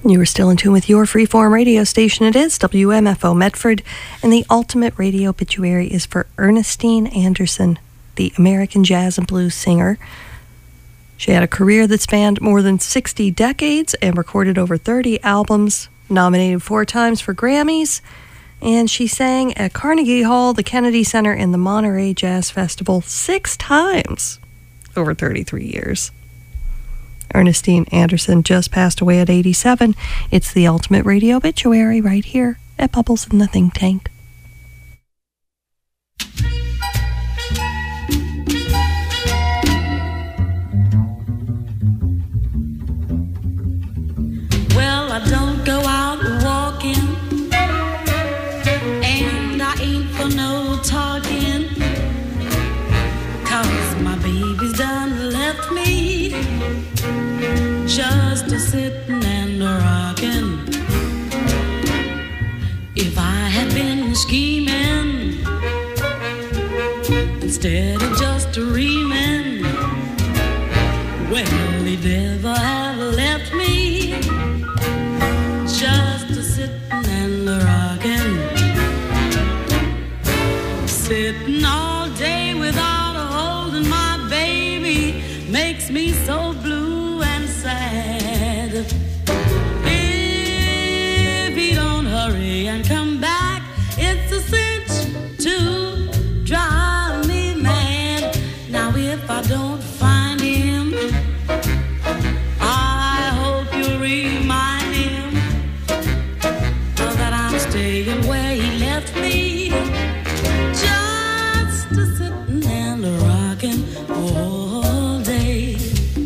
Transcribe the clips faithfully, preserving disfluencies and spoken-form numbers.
You are still in tune with your freeform radio station. It is W M F O Medford, and the ultimate radio obituary is for Ernestine Anderson, the American jazz and blues singer. She had a career that spanned more than sixty decades and recorded over thirty albums, nominated four times for Grammys, and she sang at Carnegie Hall, the Kennedy Center, and the Monterey Jazz Festival six times over thirty-three years. Ernestine Anderson just passed away at eighty-seven. It's the ultimate radio obituary right here at Bubbles in the Think Tank. Well, I don't go out walking, and I ain't for no talking, 'cause my baby's done left me just a sitting and a rocking. If I had been scheming instead of just reaming, well, he'd never have left me just a sitting and a rocking. Sitting all day without a holding my baby makes me so blue and sad. If he don't hurry and come back, it's a cinch to drive me mad. Now if I don't find him, I hope you'll remind him that I'm staying where he left me, just a sitting and a rocking all day.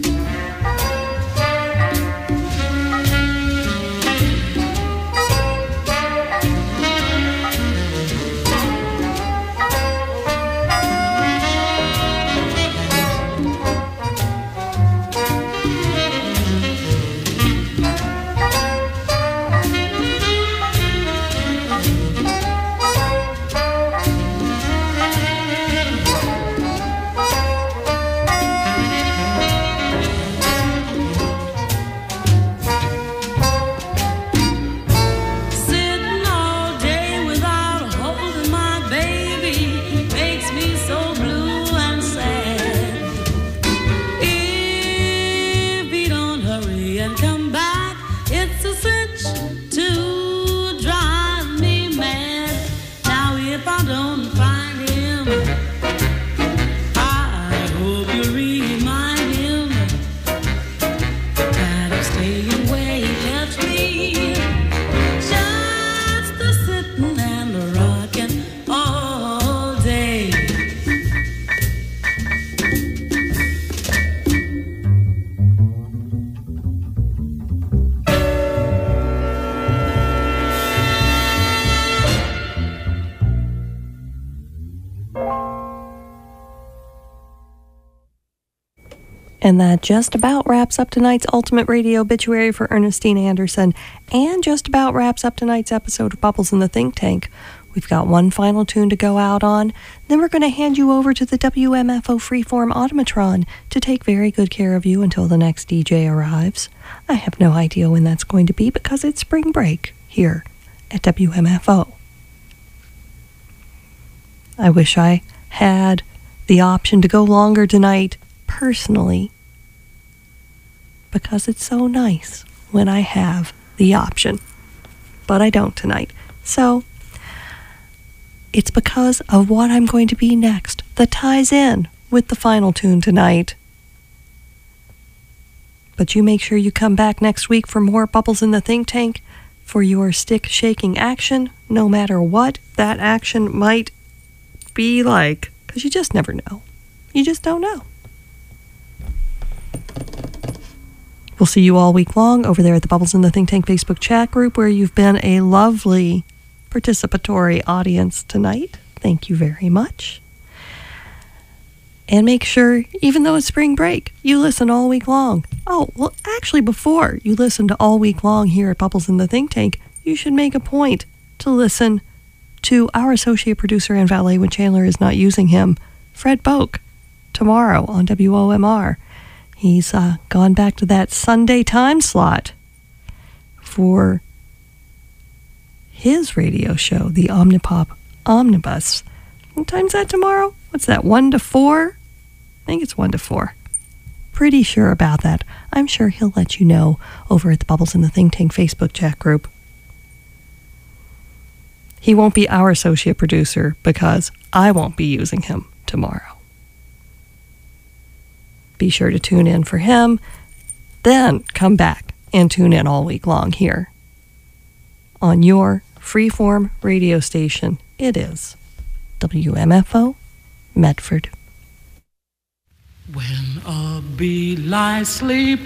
And that just about wraps up tonight's Ultimate Radio Obituary for Ernestine Anderson, and just about wraps up tonight's episode of Bubbles in the Think Tank. We've got one final tune to go out on, then we're going to hand you over to the W M F O Freeform Automatron to take very good care of you until the next D J arrives. I have no idea when that's going to be because it's spring break here at W M F O. I wish I had the option to go longer tonight, personally, because it's so nice when I have the option, but I don't tonight. So it's because of what I'm going to be next that ties in with the final tune tonight. But you make sure you come back next week for more Bubbles in the Think Tank for your stick shaking action, no matter what that action might be like, because you just never know. You just don't know. We'll see you all week long over there at the Bubbles in the Think Tank Facebook chat group, where you've been a lovely participatory audience tonight. Thank you very much. And make sure, even though it's spring break, you listen all week long. Oh, well, actually, before you listen to all week long here at Bubbles in the Think Tank, you should make a point to listen to our associate producer and valet when Chandler is not using him, Fred Boak, tomorrow on W O M R. He's uh, gone back to that Sunday time slot for his radio show, the Omnipop Omnibus. What time's that tomorrow? What's that, one to four? I think it's one to four. Pretty sure about that. I'm sure he'll let you know over at the Bubbles in the Think Tank Facebook chat group. He won't be our associate producer because I won't be using him tomorrow. Be sure to tune in for him, then come back and tune in all week long here on your freeform radio station. It is W M F O Medford. When a bee lies sleeping,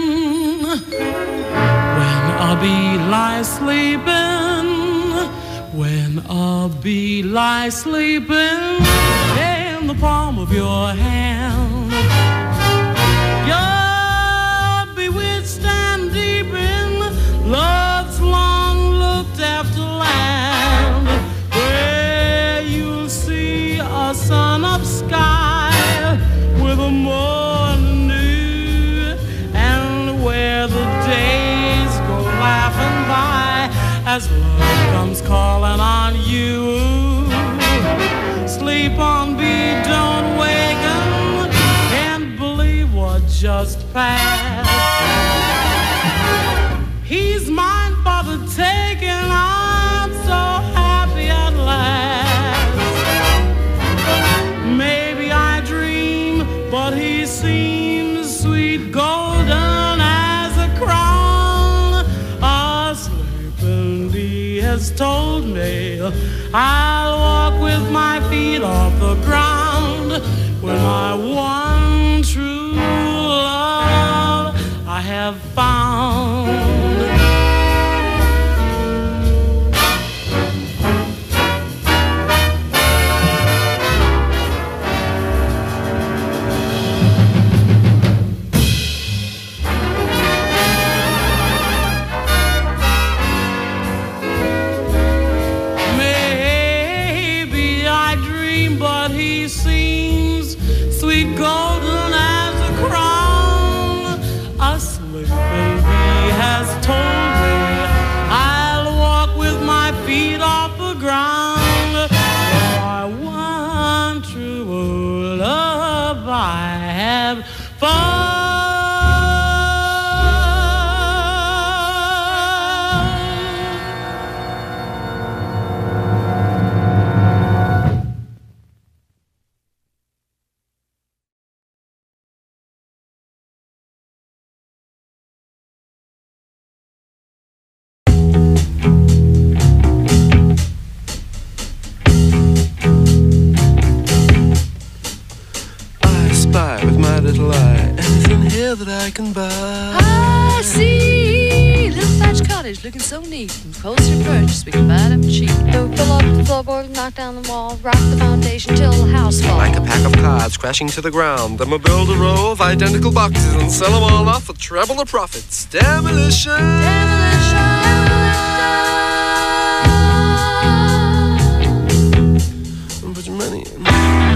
when a bee lies sleeping, when a bee lies sleeping in the palm of your hand, you're bewitched and deep in love's long looked after land, where you'll see a sun-up sky with a morning dew, and where the days go laughing by as love comes calling on you. Sleep on, bee, don't waken, can't believe what just passed. He's mine for the taking, I'm so happy at last. Maybe I dream, but he seems sweet golden as a crown. A sleeping bee has told me I'll walk with my feet off the ground when my one true love I have found. Golden as a crown, a sleeping bee has told me I'll walk with my feet off the ground. For one true love I have found. That I can buy. I see little thatched cottage looking so neat, and poster purchase we can buy them cheap. They'll fill up the floorboard, knock down the wall, rock the foundation till the house falls. Like a pack of cards crashing to the ground, then we'll build a row of identical boxes and sell them all off for treble the profits. Demolition! Demolition! Demolition! Put your money in.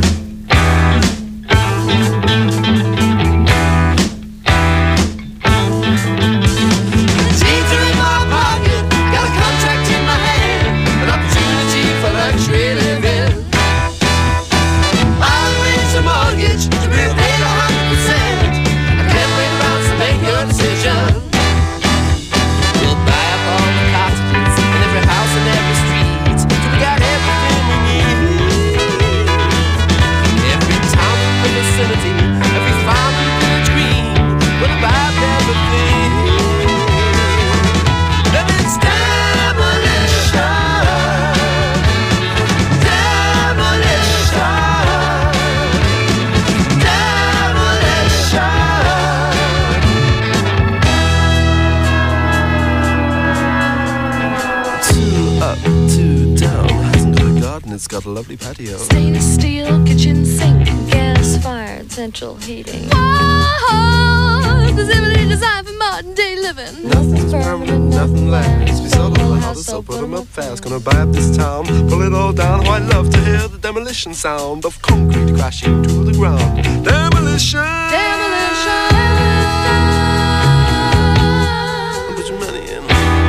It's got a lovely patio. Stainless steel kitchen sink, gas-fired central heating. Oh, specifically designed for modern day living. Nothing's permanent, nothing lasts. We sold all the houses, so put them up fast. Gonna buy up this town, pull it all down. Oh, I love to hear the demolition sound of concrete crashing to the ground. Demolition! Demolition! Put your money in.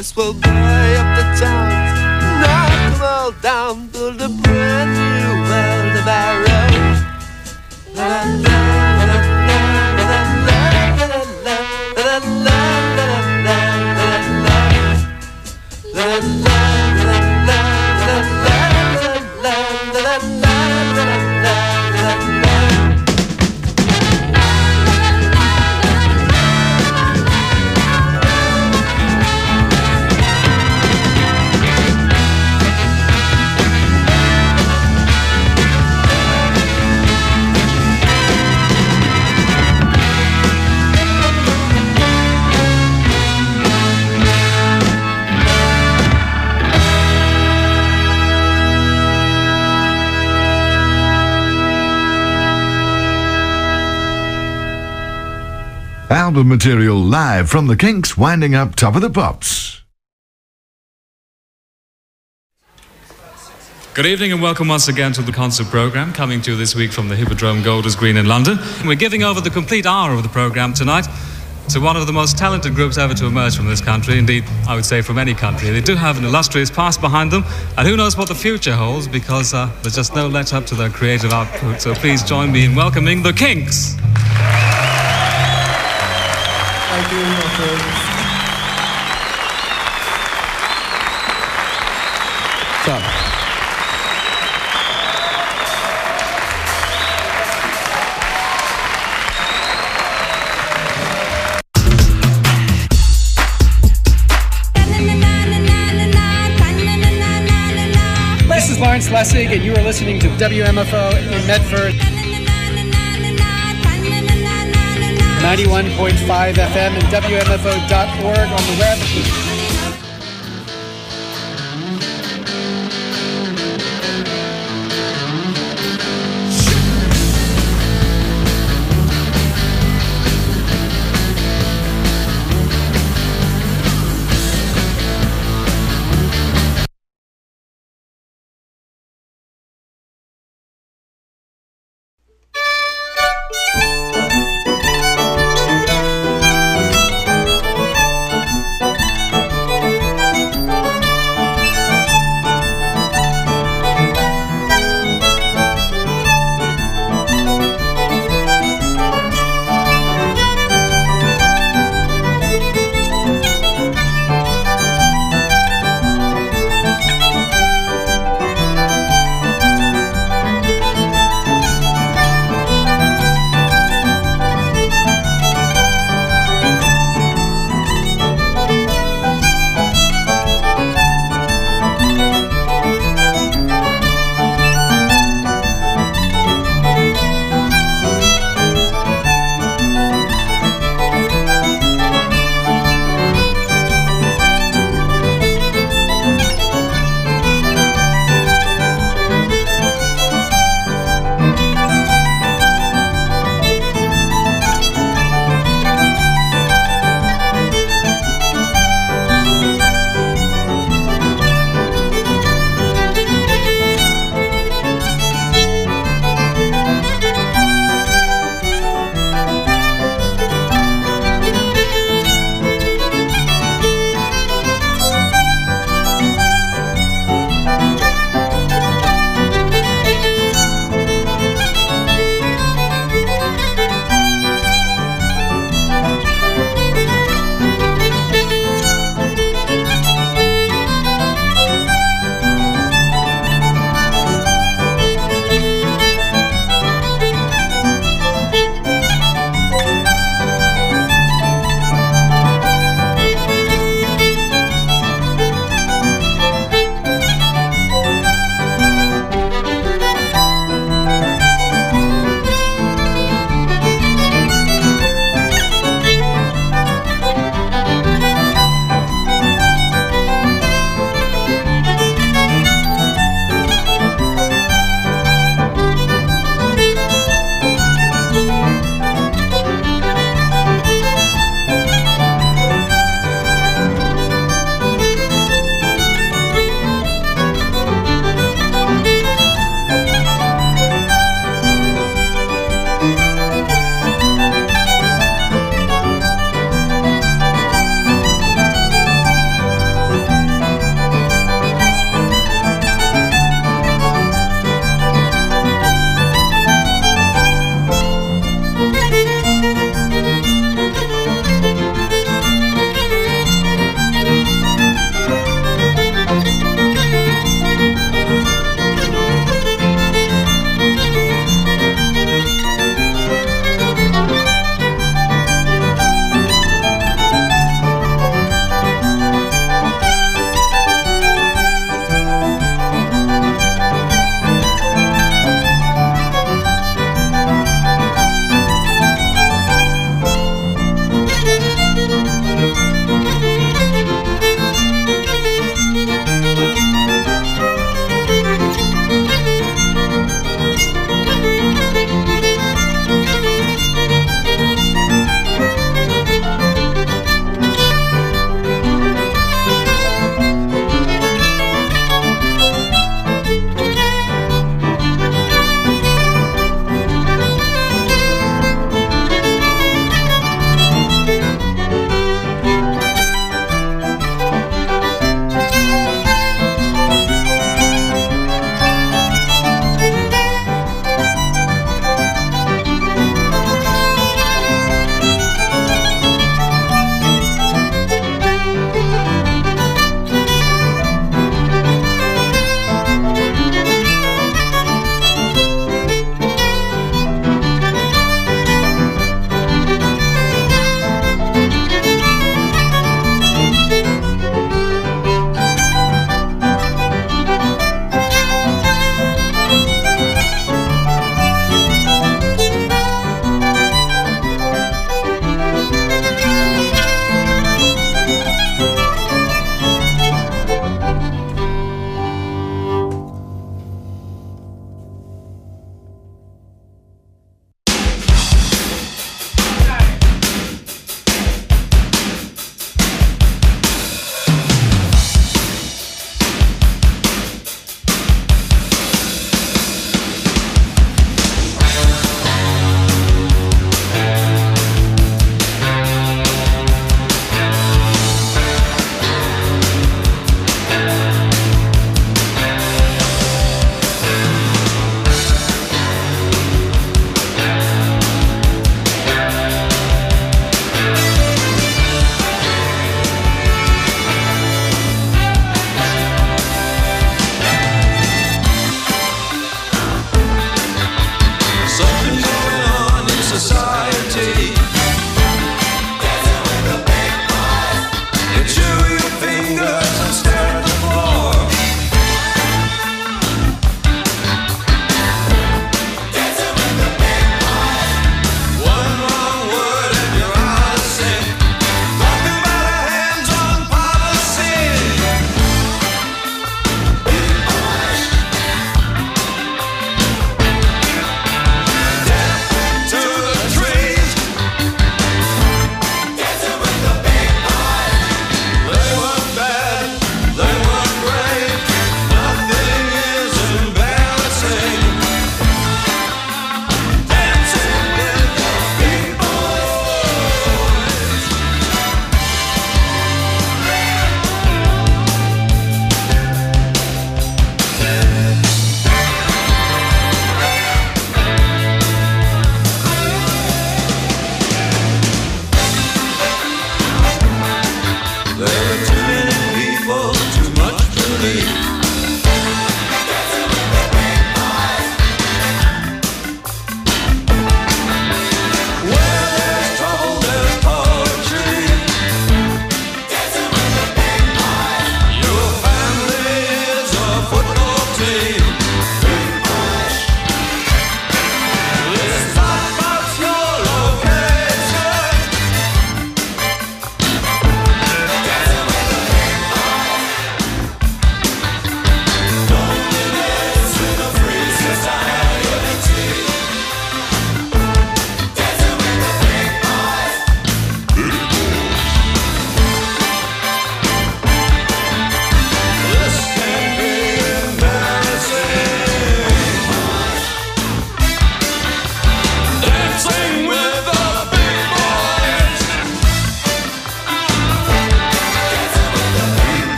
yes, we'll buy up the town, knock them all down, build a brand new world of our own. La la la la la la la la la la la Album material live from the Kinks, winding up Top of the Pops. Good evening and welcome once again to the concert programme, coming to you this week from the Hippodrome Golders Green in London. We're giving over the complete hour of the programme tonight to one of the most talented groups ever to emerge from this country, indeed, I would say from any country. They do have an illustrious past behind them, and who knows what the future holds, because uh, there's just no let up to their creative output. So please join me in welcoming the Kinks. Thank you, my friends. So. This is Lawrence Lessig, and you are listening to W M F O in Medford. ninety-one point five F M and W M F O dot org on the web.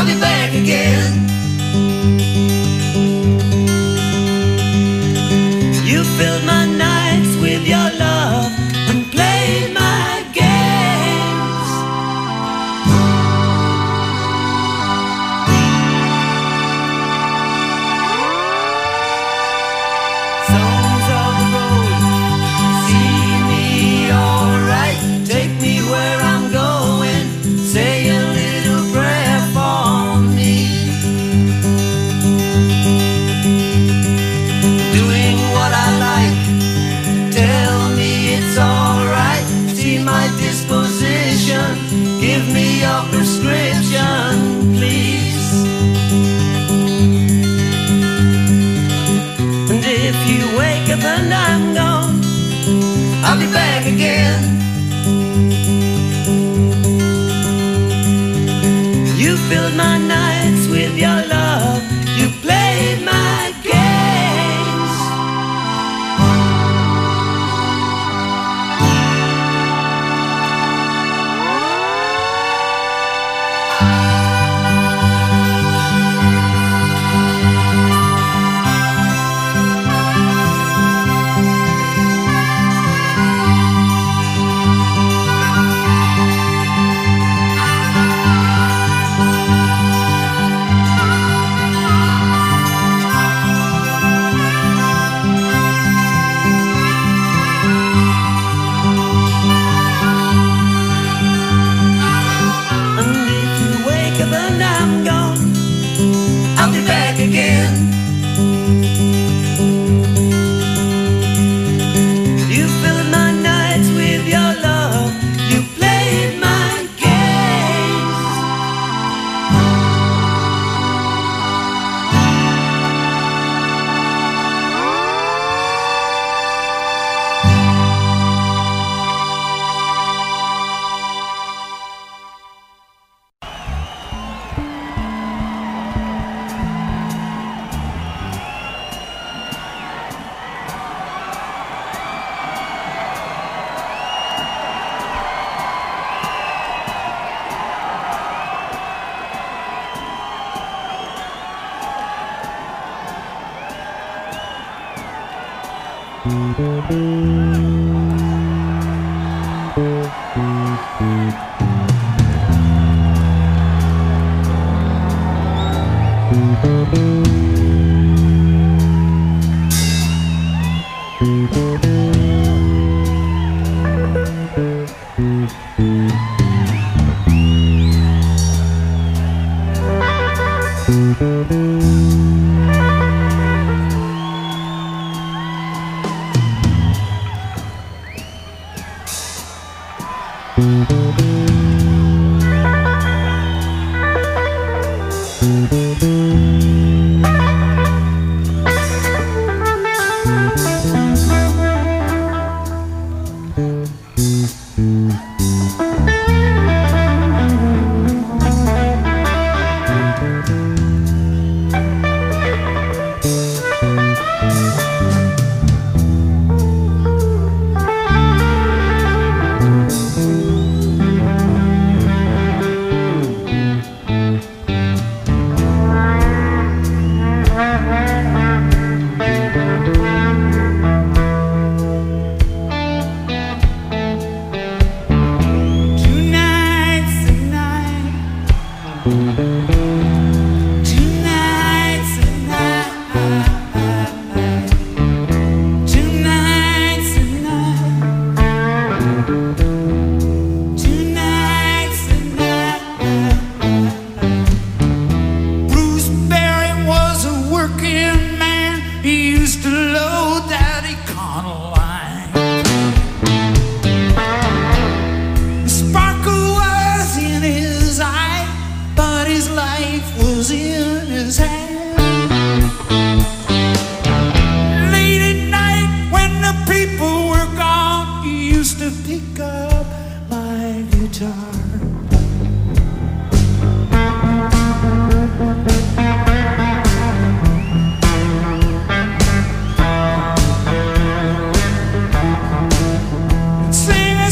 I'll be back again. You filled my nights with your love and played my games. Songs of the road, see me alright. Take me where I'm going, say a little prayer for me. Doing what I like, tell me it's alright. See my disposition, give me your prescription, please. And if you wake up and I'm gone, I'll be back again. You filled my nights with your love, you played my games. And I'm gone, I'll be back again. You filled my nights with your love, you played my games.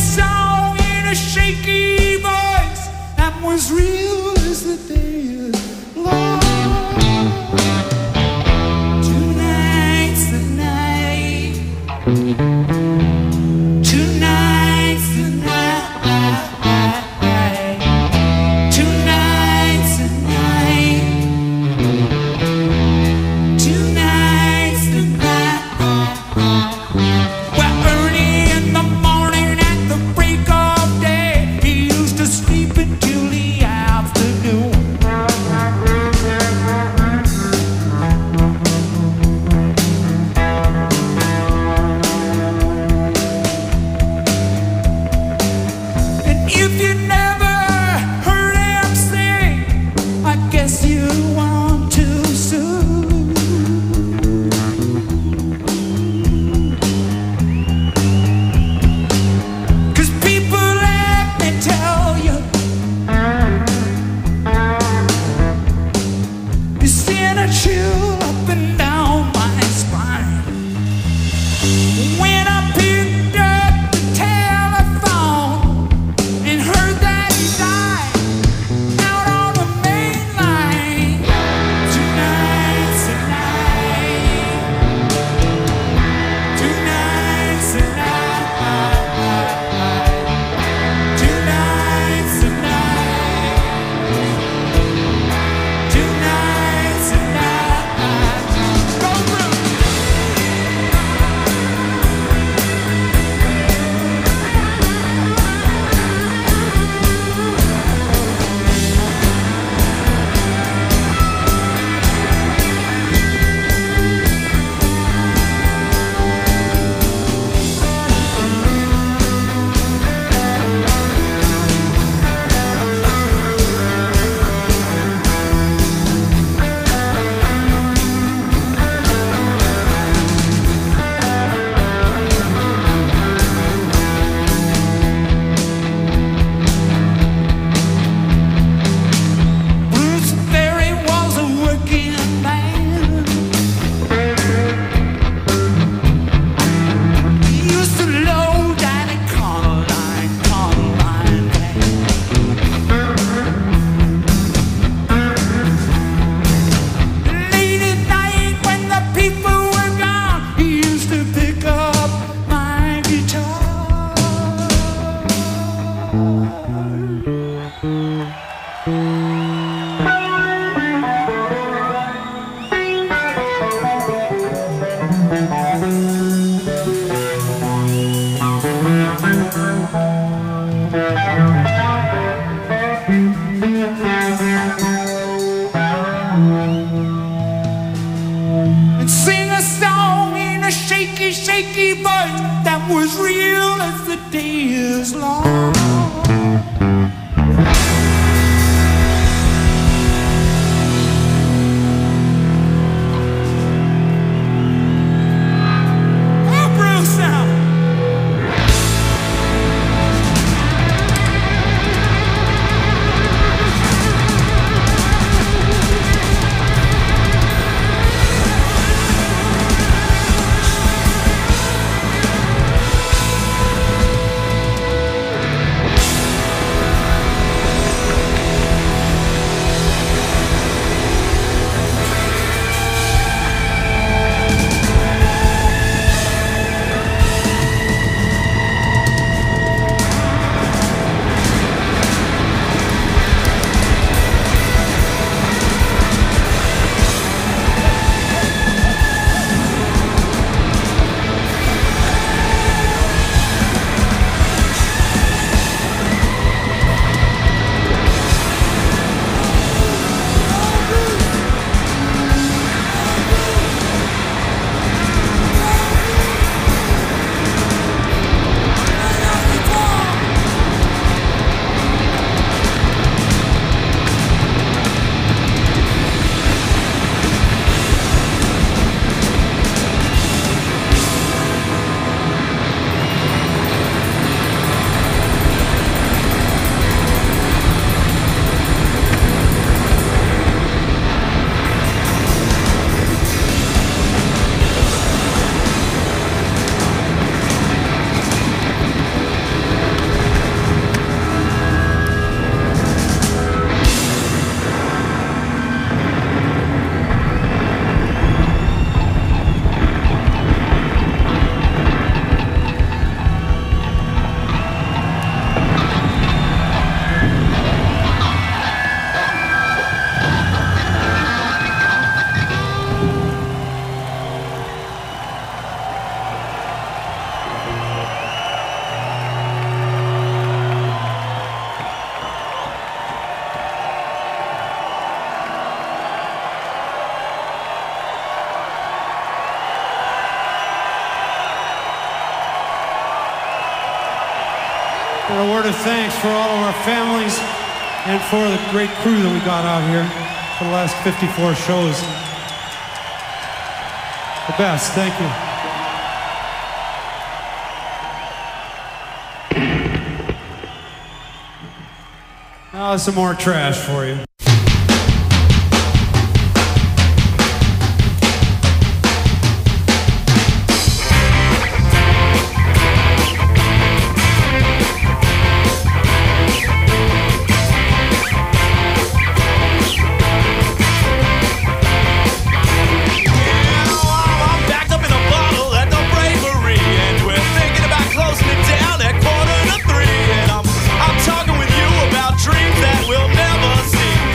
Shaky voice that was real as the day. day is long. And a word of thanks for all of our families and for the great crew that we got out here for the last fifty-four shows. The best, thank you. Now some more trash for you. Dreams that we'll never see.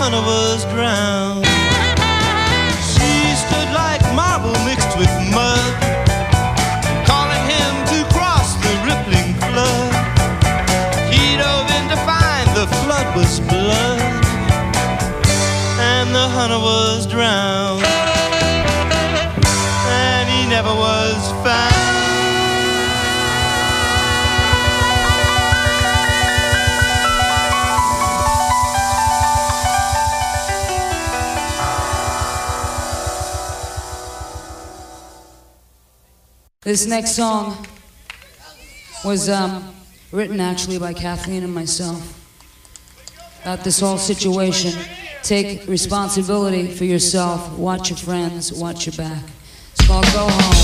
hunter was drowned. She stood like marble mixed with mud, calling him to cross the rippling flood. He dove in to find the flood was blood, and the hunter was drowned, and he never was found. This next song was um, written actually by Kathleen and myself about this whole situation. Take responsibility for yourself, watch your friends, watch your back. It's called Go Home.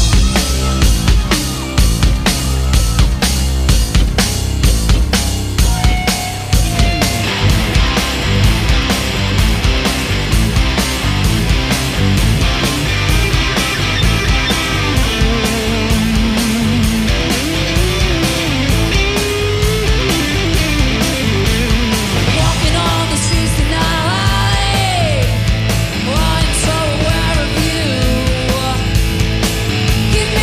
Give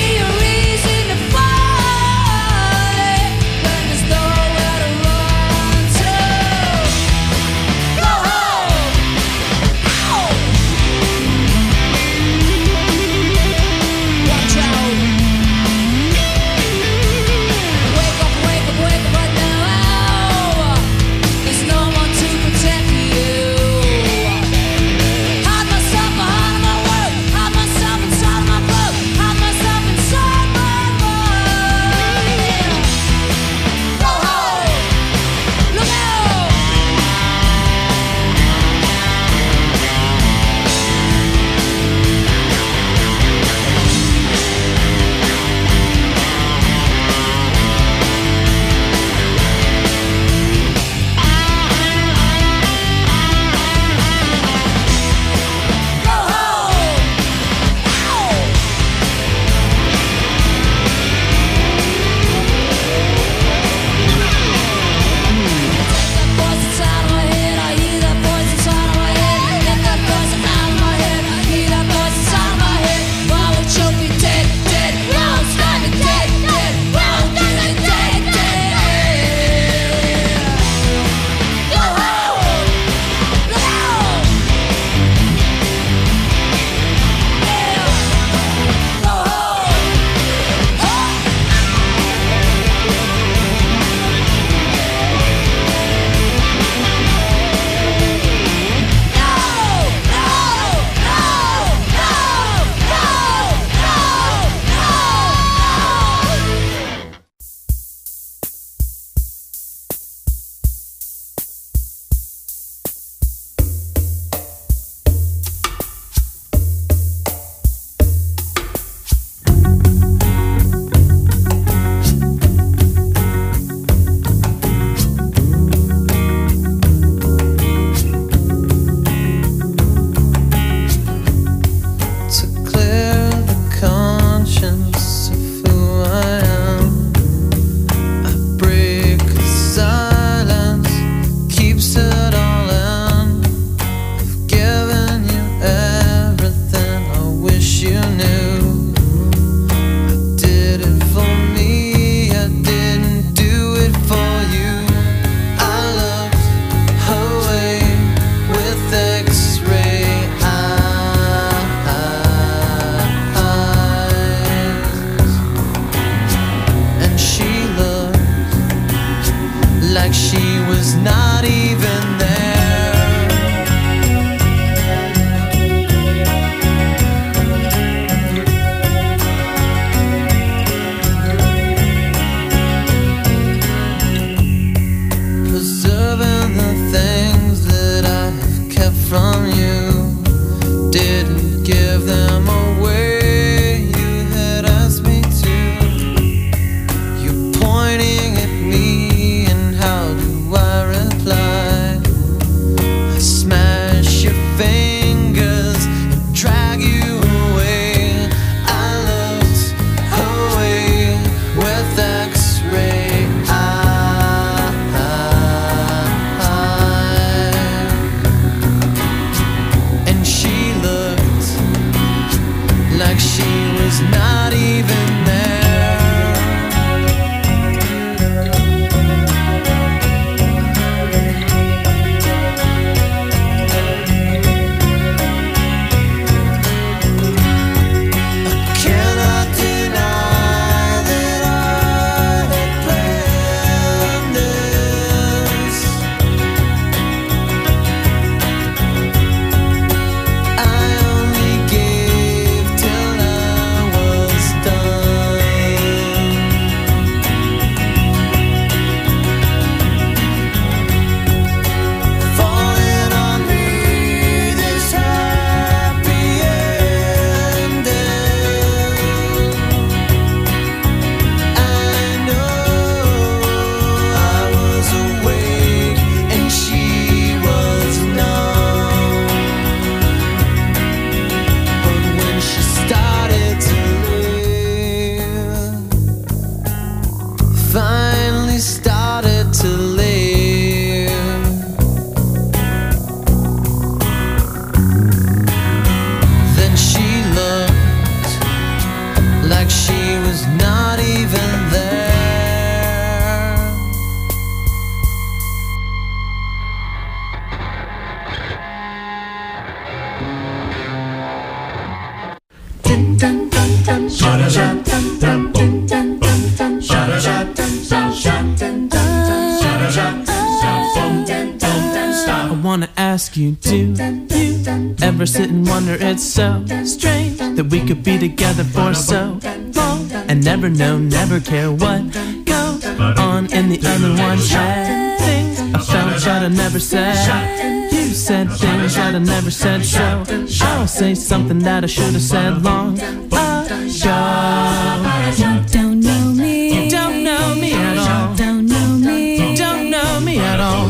I wanna ask you, do you ever sit and wonder it's so strange that we could be together for so long and never know, never care what goes on in the other one? Had things I felt but I never said. You said things that I never said, so I'll say something that I should have said long ago. You don't know me. You don't know me at all. Don't know me. You don't know me at all.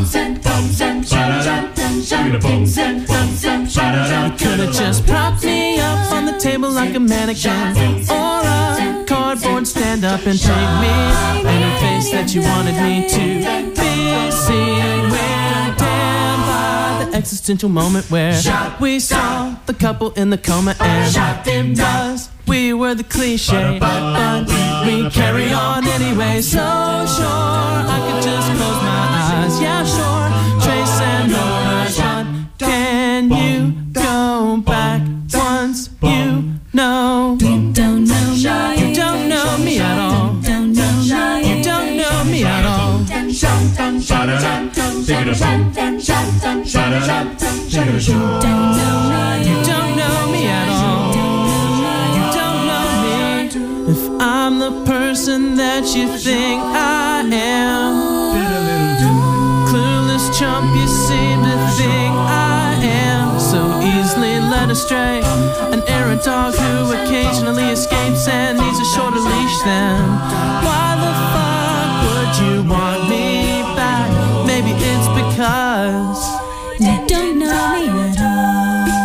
You could've just propped me up on the table like a mannequin, or a cardboard stand up and take me in the face that you wanted me to be seen. We're damn by the existential moment where we saw the couple in the coma, and it was we were the cliche, but we carry on anyway. So sure, I could just close my eyes. Yeah, sure, Trace and Nora, but can you go back once you know? You don't know me. You don't know me at all. You don't know me. You don't know me at all. You don't know me at all. You don't know me. If I'm the person that you think I am, clueless chump you seem to think I am, so easily led astray, an errant dog who occasionally escapes and needs a shorter leash. Then why the fuck would you want me back? Maybe it's because you don't know me at all.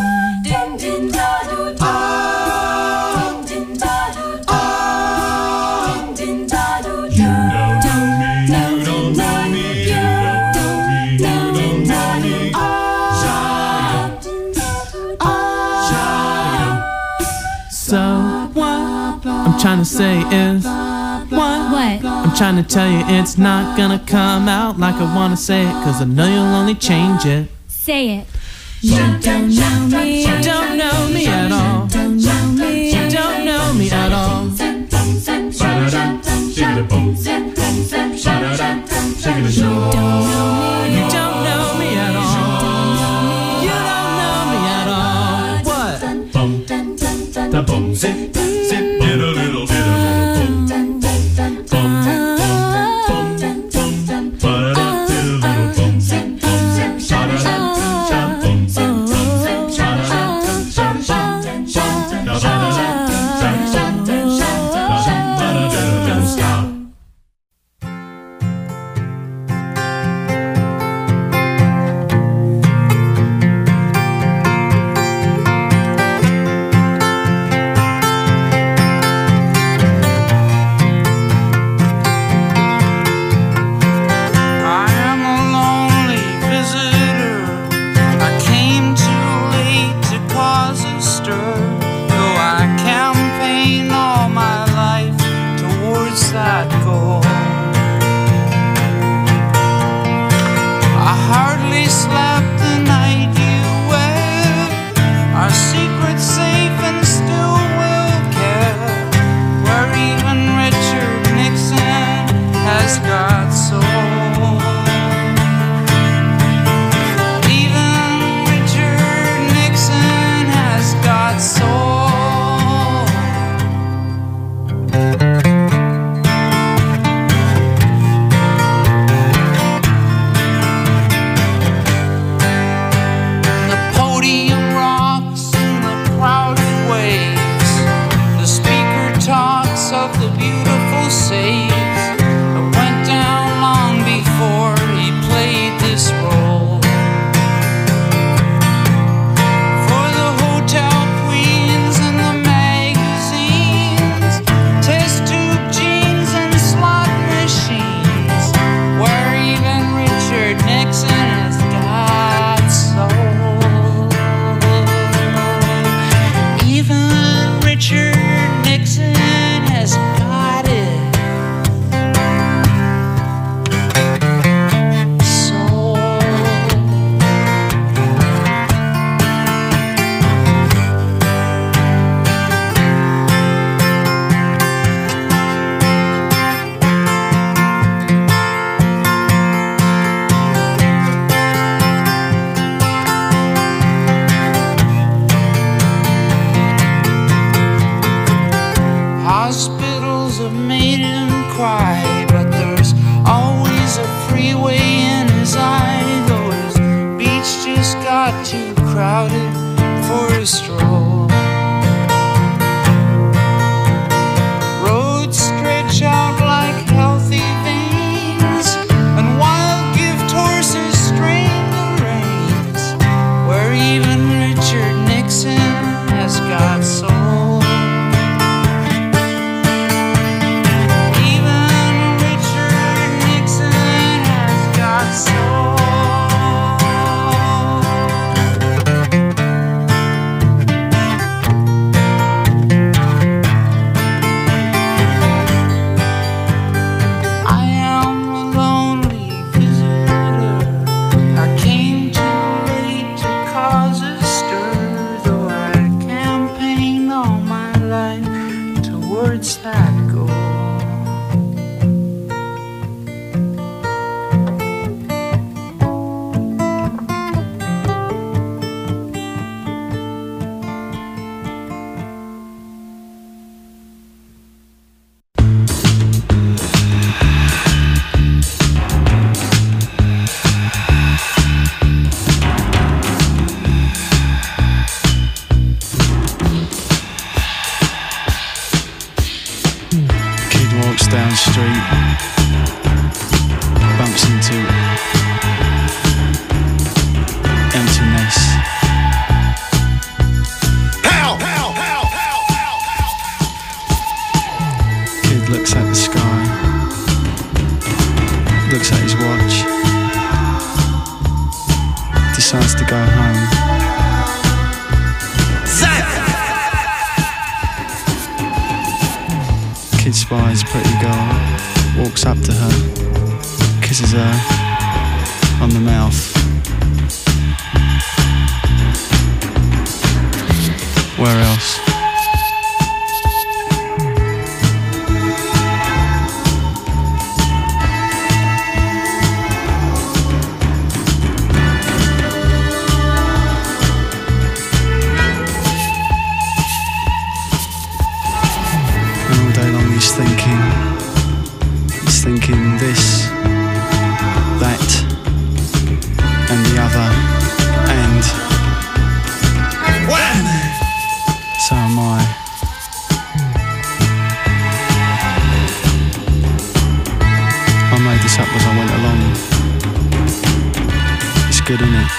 So what I'm trying to say is, what? What? I'm trying to tell you it's not gonna come out like I wanna say it, cause I know you'll only change it. Say it. You don't know me. You don't know me at all. You don't know me. You don't know me at all. You don't know me. You don't know me at all. You don't know me at all. What? Da boom, zip, zip, get a little bit of boom, boom, boom, boom, boom, but a little boom, zip, zip, shut it up, boom, zip, zip, shut it up, shut it up, shut it up, stop. got too crowded for a stroll. Roads stretch out like healthy veins, and wild gift horses strain the reins, where even Richard Nixon has got soul. Down street, bumps into emptiness. Pow, pow, pow, pow, pow, pow. Kid looks at the sky, looks at his watch, decides to go home. Kid spies a pretty girl, walks up to her, kisses her on the mouth. Where else? He's thinking, he's thinking this, that, and the other, and wham! So am I. I made this up as I went along. It's good, isn't it?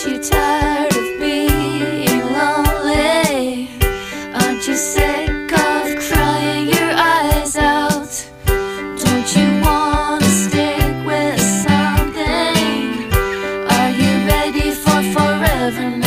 you tired of being lonely? Aren't you sick of crying your eyes out? Don't you wanna stick with something? Are you ready for forever now?